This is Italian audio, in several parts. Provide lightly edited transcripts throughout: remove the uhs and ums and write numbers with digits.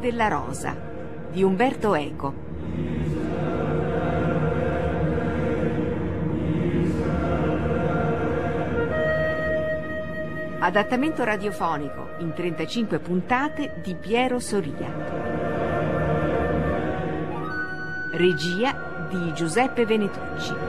della rosa di Umberto Eco. Adattamento radiofonico in 35 puntate di Piero Soria. Regia di Giuseppe Venetucci.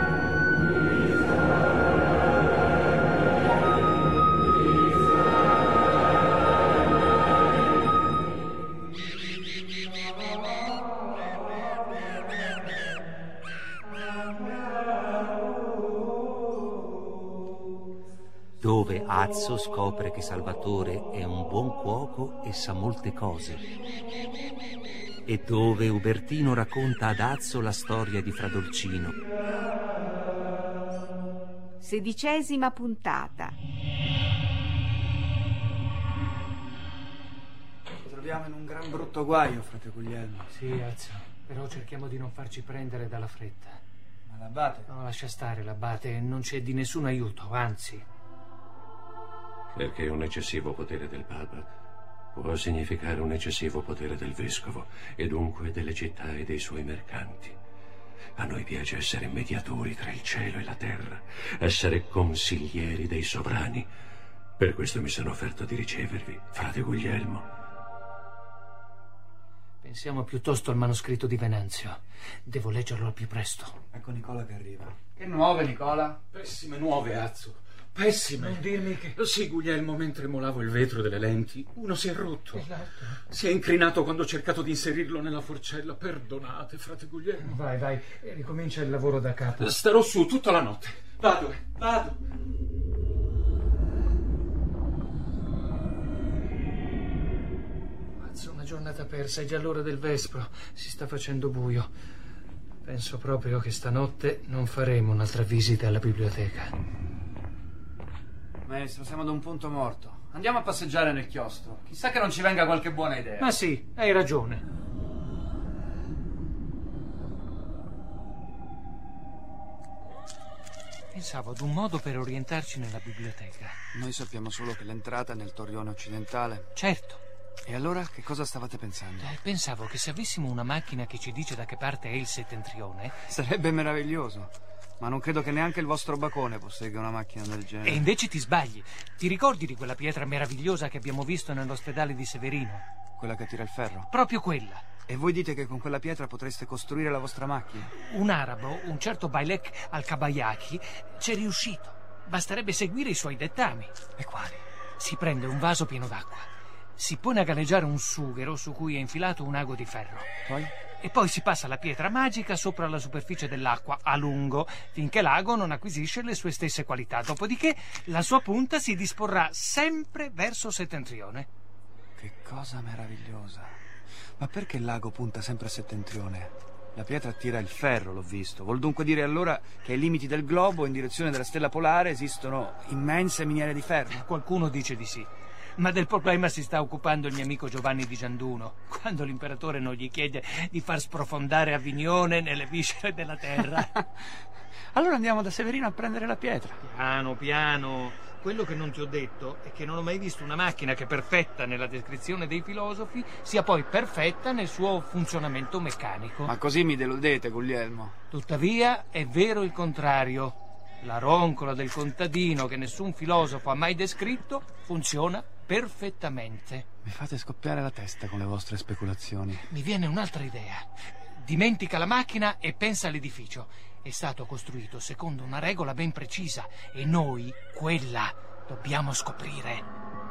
Dove Azzo scopre che Salvatore è un buon cuoco e sa molte cose. E dove Ubertino racconta ad Azzo la storia di Fradolcino. 16ª puntata. Ci troviamo in un gran brutto guaio, frate Guglielmo. Sì, Azzo, però cerchiamo di non farci prendere dalla fretta. Ma l'abate? No, lascia stare l'abate, non c'è di nessun aiuto, anzi. Perché un eccessivo potere del Papa può significare un eccessivo potere del Vescovo e dunque delle città e dei suoi mercanti. A noi piace essere mediatori tra il cielo e la terra, essere consiglieri dei sovrani. Per questo mi sono offerto di ricevervi, frate Guglielmo. Pensiamo piuttosto al manoscritto di Venanzio. Devo leggerlo al più presto. Ecco Nicola che arriva. Che nuove, Nicola? Pessime nuove, Azzo. Pessime. Non dirmi che... Sì, Guglielmo, mentre molavo il vetro delle lenti, uno si è rotto. E l'altro? Si è incrinato quando ho cercato di inserirlo nella forcella. Perdonate, frate Guglielmo. Vai, ricomincia il lavoro da capo. Starò su tutta la notte. Vado. Mazzo, una giornata persa, è già l'ora del vespro. Si sta facendo buio. Penso proprio che stanotte non faremo un'altra visita alla biblioteca. Maestro, siamo ad un punto morto. Andiamo a passeggiare nel chiostro. Chissà che non ci venga qualche buona idea. Ma sì, hai ragione. Pensavo ad un modo per orientarci nella biblioteca. Noi sappiamo solo che l'entrata è nel torrione occidentale. Certo. E allora che cosa stavate pensando? Pensavo che se avessimo una macchina che ci dice da che parte è il settentrione... Sarebbe meraviglioso. Ma non credo che neanche il vostro bacone possegga una macchina del genere. E invece ti sbagli. Ti ricordi di quella pietra meravigliosa che abbiamo visto nell'ospedale di Severino? Quella che tira il ferro? Proprio quella. E voi dite che con quella pietra potreste costruire la vostra macchina? Un arabo, un certo Bailek al-Kabayaki, c'è riuscito. Basterebbe seguire i suoi dettami. E quali? Si prende un vaso pieno d'acqua, si pone a galleggiare un sughero su cui è infilato un ago di ferro. Poi? E poi si passa la pietra magica sopra la superficie dell'acqua a lungo, finché l'ago non acquisisce le sue stesse qualità. Dopodiché la sua punta si disporrà sempre verso settentrione. Che cosa meravigliosa. Ma perché l'ago punta sempre a settentrione? La pietra attira il ferro, l'ho visto. Vuol dunque dire allora che ai limiti del globo, in direzione della stella polare, esistono immense miniere di ferro? Qualcuno dice di sì. Ma del problema si sta occupando il mio amico Giovanni di Gianduno, quando l'imperatore non gli chiede di far sprofondare Avignone nelle viscere della terra. Allora andiamo da Severino a prendere la pietra. Piano. Quello che non ti ho detto è che non ho mai visto una macchina che, perfetta nella descrizione dei filosofi, sia poi perfetta nel suo funzionamento meccanico. Ma così mi deludete, Guglielmo. Tuttavia è vero il contrario. La roncola del contadino, che nessun filosofo ha mai descritto, funziona perfettamente. Mi fate scoppiare la testa con le vostre speculazioni. Mi viene un'altra idea. Dimentica la macchina e pensa all'edificio. È stato costruito secondo una regola ben precisa e noi quella dobbiamo scoprire.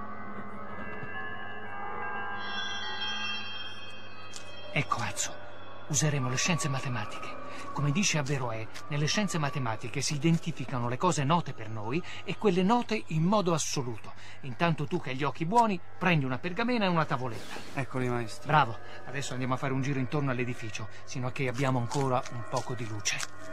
Ecco, Azzo, useremo le scienze matematiche. Come dice Averroè, nelle scienze matematiche si identificano le cose note per noi e quelle note in modo assoluto. Intanto tu, che hai gli occhi buoni, prendi una pergamena e una tavoletta. Eccoli, maestro. Bravo. Adesso andiamo a fare un giro intorno all'edificio, sino a che abbiamo ancora un poco di luce.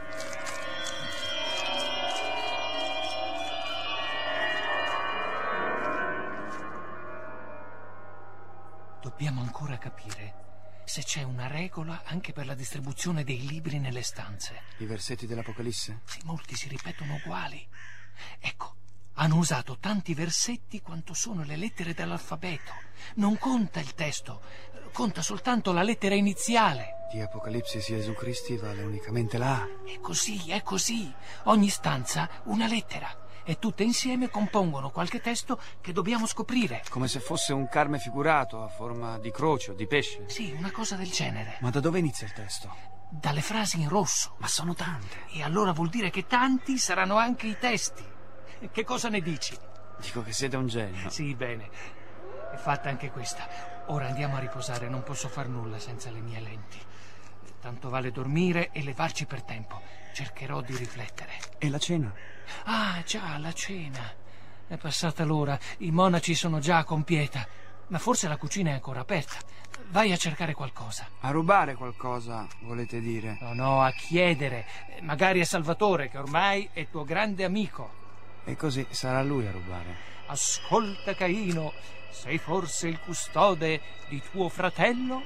Dobbiamo ancora capire se c'è una regola anche per la distribuzione dei libri nelle stanze. I versetti dell'Apocalisse? Sì, molti si ripetono uguali. Ecco, Hanno usato tanti versetti quanto sono le lettere dell'alfabeto. Non conta il testo, conta soltanto la lettera iniziale. Di Apocalipsi Gesù Cristi vale unicamente la A. È così, è così. Ogni stanza una lettera. E tutte insieme compongono qualche testo che dobbiamo scoprire. Come se fosse un carme figurato a forma di croce o di pesce. Sì, una cosa del genere. Ma da dove inizia il testo? Dalle frasi in rosso. Ma sono tante. E allora vuol dire che tanti saranno anche i testi. Che cosa ne dici? Dico che siete un genio. Sì, bene. È fatta anche questa. Ora andiamo a riposare, non posso far nulla senza le mie lenti. Tanto vale dormire e levarci per tempo. Cercherò di riflettere. E la cena? Ah, già, la cena. È passata l'ora, i monaci sono già a compieta. Ma forse la cucina è ancora aperta. Vai a cercare qualcosa. A rubare qualcosa, volete dire? No, a chiedere. Magari a Salvatore, che ormai è tuo grande amico. E così sarà lui a rubare. Ascolta, Caino, sei forse il custode di tuo fratello?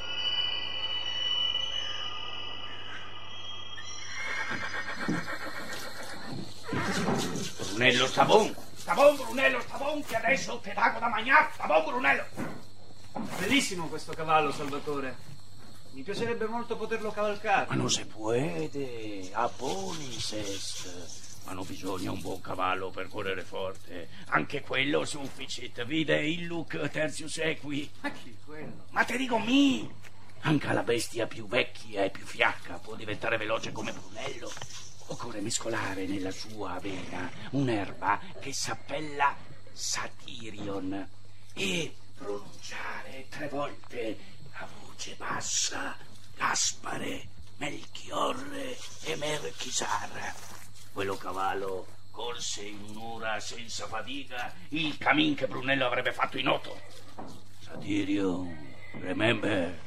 Brunello, stavon, Brunello, stavon, che adesso te dago da mangiare, stavon, Brunello. Bellissimo questo cavallo, Salvatore. Mi piacerebbe molto poterlo cavalcare. Ma non si puede, a ponis est. Hanno bisogno un buon cavallo per correre forte. Anche quello sufficit. Vide illuc tertius equi. Ma chi quello? Ma te dico mi. Anche la bestia più vecchia e più fiacca può diventare veloce come Brunello. Occorre mescolare nella sua avena un'erba che s'appella Satirion e pronunciare 3 volte a voce bassa Gaspare, Melchiorre e Merchisar. Quello cavallo corse in un'ora senza fatica il cammin che Brunello avrebbe fatto in 8. Satirion, remember.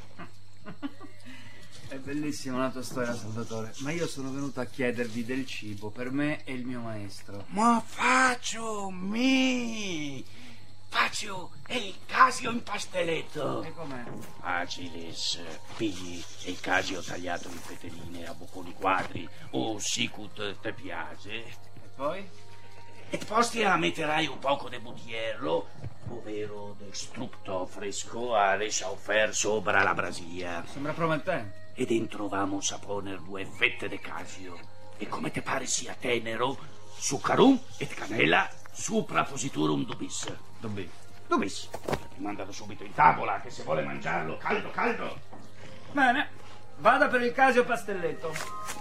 È bellissima la tua storia, Salvatore, ma io sono venuto a chiedervi del cibo per me e il mio maestro. Ma faccio il casio in pastelletto. E com'è? Facilis, pigli il casio tagliato in feteline a bocconi quadri o sicut te piace. E poi? E posti a metterai un poco de butierlo, ovvero del strupto fresco a resaufer sopra la brasia. Sembra promettente. E dentro vamos a poner 2 fette de casio. E come te pare sia tenero, succarum et canela, supra positurum dubis. Dubis. Mandalo subito in tavola, che se vuole mangiarlo caldo caldo. Bene, vada per il casio pastelletto.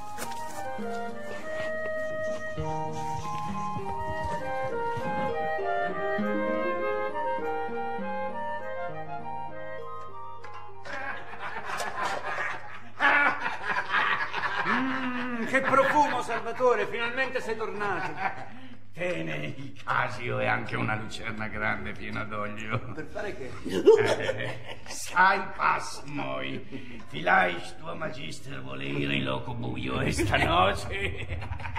Che profumo, Salvatore, finalmente sei tornato. Tene il casio e anche una lucerna grande piena d'olio. Per fare che? Sai pasmoi. Vielleicht tua magister vuole ir in loco buio esta noce.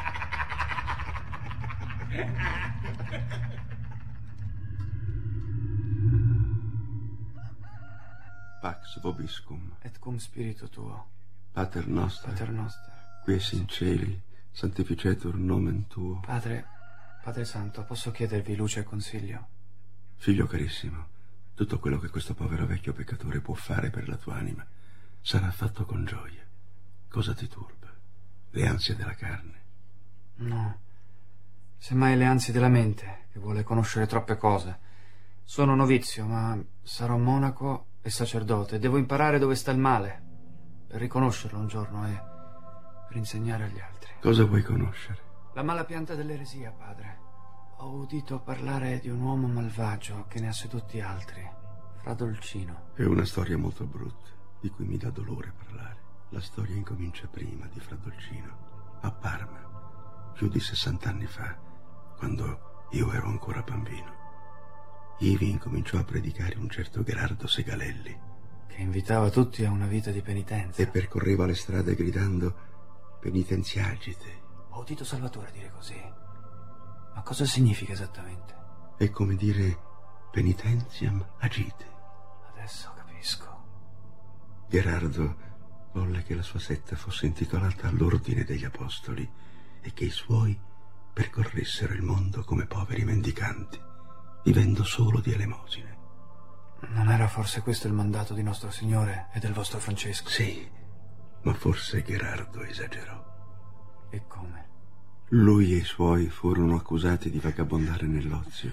Pax vobiscum. Et cum spiritu tuo. Pater noster. Pater noster. Quies in celi, sanctificetur nomen tuo. Padre Santo, posso chiedervi luce e consiglio? Figlio carissimo, tutto quello che questo povero vecchio peccatore può fare per la tua anima sarà fatto con gioia. Cosa ti turba? Le ansie della carne? No, semmai le ansie della mente, che vuole conoscere troppe cose. Sono novizio, ma sarò monaco e sacerdote. Devo imparare dove sta il male, per riconoscerlo un giorno e per insegnare agli altri. Cosa vuoi conoscere? La mala pianta dell'eresia, padre. Ho udito parlare di un uomo malvagio che ne ha sedotti altri. Fra Dolcino. È una storia molto brutta, di cui mi dà dolore parlare. La storia incomincia prima di Fra Dolcino, a Parma, più di 60 anni fa, quando io ero ancora bambino. Ivi incominciò a predicare un certo Gherardo Segalelli, che invitava tutti a una vita di penitenza. E percorreva le strade gridando penitenziagite. Ho udito Salvatore dire così. Ma cosa significa esattamente? È come dire penitentiam agite. Adesso capisco. Gherardo volle che la sua setta fosse intitolata all'ordine degli apostoli e che i suoi percorressero il mondo come poveri mendicanti, vivendo solo di elemosine. Non era forse questo il mandato di nostro Signore e del vostro Francesco? Sì, ma forse Gherardo esagerò. E come? Lui e i suoi furono accusati di vagabondare nell'ozio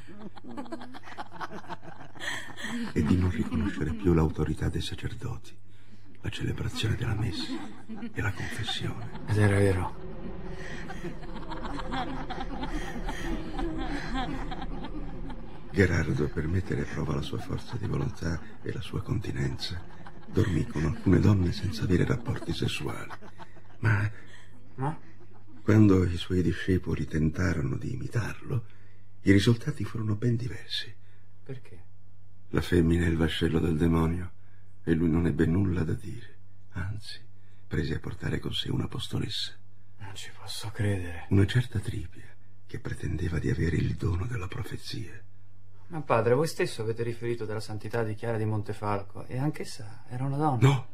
e di non riconoscere più l'autorità dei sacerdoti, la celebrazione della messa e la confessione. Ed era vero. Gherardo, per mettere a prova la sua forza di volontà e la sua continenza, dormì con alcune donne senza avere rapporti sessuali. Ma quando i suoi discepoli tentarono di imitarlo, i risultati furono ben diversi. Perché? La femmina è il vascello del demonio e lui non ebbe nulla da dire. Anzi, prese a portare con sé un'apostolessa. Non ci posso credere. Una certa Tripia, che pretendeva di avere il dono della profezia. Ma padre, voi stesso avete riferito della santità di Chiara di Montefalco, e anch'essa era una donna. No.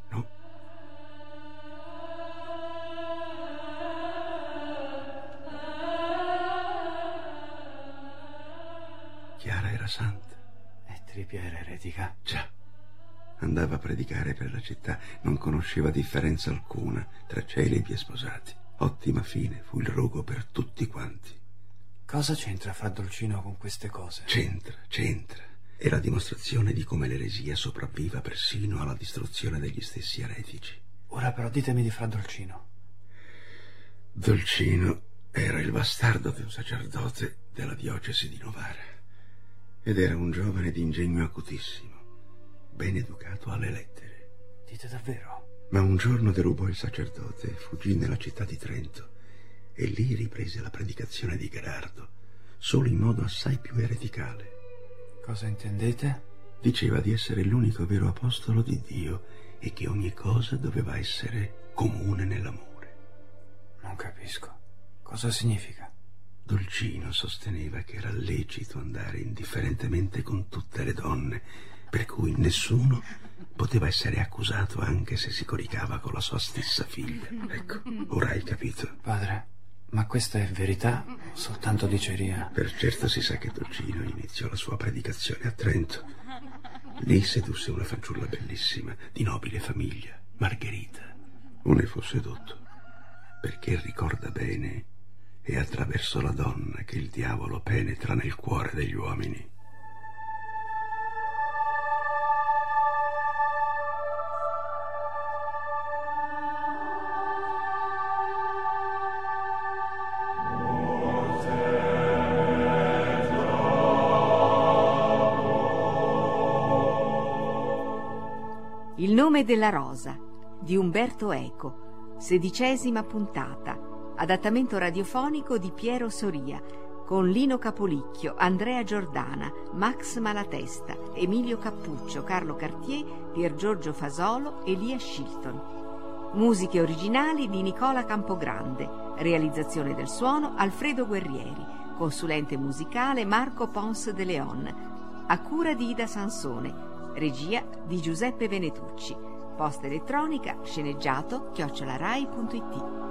Chiara era santa. E Tripia era eretica? Già. Andava a predicare per la città, non conosceva differenza alcuna tra celibi e sposati. Ottima fine fu il rogo per tutti quanti. Cosa c'entra Fra Dolcino con queste cose? C'entra. È la dimostrazione di come l'eresia sopravviva persino alla distruzione degli stessi eretici. Ora però ditemi di Fra Dolcino. Dolcino era il bastardo di un sacerdote della diocesi di Novara ed era un giovane di ingegno acutissimo, ben educato alle lettere. Dite davvero? Ma un giorno derubò il sacerdote, fuggì nella città di Trento e lì riprese la predicazione di Gherardo, solo in modo assai più ereticale. Cosa intendete? Diceva di essere l'unico vero apostolo di Dio e che ogni cosa doveva essere comune nell'amore. Non capisco. Cosa significa? Dolcino sosteneva che era lecito andare indifferentemente con tutte le donne, per cui nessuno poteva essere accusato anche se si coricava con la sua stessa figlia. Ecco, ora hai capito. Padre, ma questa è verità o soltanto diceria? Per certo si sa che Dolcino iniziò la sua predicazione a Trento. Lì sedusse una fanciulla bellissima, di nobile famiglia, Margherita. Ne fu sedotto, perché ricorda bene, è attraverso la donna che il diavolo penetra nel cuore degli uomini. Il nome della rosa di Umberto Eco, 16ª puntata, adattamento radiofonico di Piero Soria, con Lino Capolicchio, Andrea Giordana, Max Malatesta, Emilio Cappuccio, Carlo Cartier, Pier Giorgio Fasolo, Elia Shilton. Musiche originali di Nicola Campogrande, realizzazione del suono Alfredo Guerrieri, consulente musicale Marco Pons de Leon, a cura di Ida Sansone, regia di Giuseppe Venetucci, posta elettronica sceneggiato @rai.it.